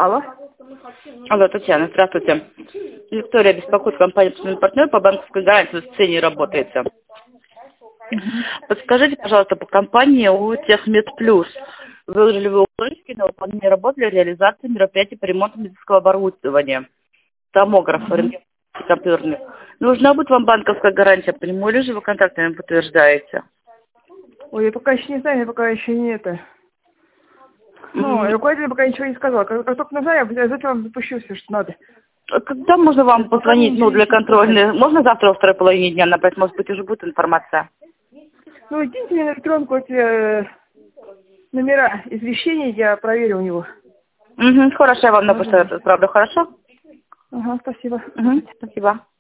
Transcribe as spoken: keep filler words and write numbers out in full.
Алло. Алло, Татьяна, здравствуйте. Виктория беспокоит, компания «Постоянный партнер» по банковской гарантии, в сцене работаете. Подскажите, пожалуйста, по компании у Техмед Плюс. Выложили вы улыбки на выполнение работ для реализации мероприятий по ремонту медицинского оборудования. Томограф, рентген компьютерный. Нужна будет вам банковская гарантия, прямой или же вы контактами подтверждаете? Ой, я пока еще не знаю, я пока еще не это. Ну, руководитель пока ничего не сказал. Как, как только нужна, я обязательно вам запущу все, что надо. Когда можно вам Пока позвонить, ну, для контрольной? Можно завтра во второй половине дня набрать? Может быть, уже будет информация? Ну, идите мне на электронку эти э, номера извещений, я проверю у него. Угу, хорошо, я вам напишу это, правда, хорошо? Ага, спасибо. Угу, спасибо.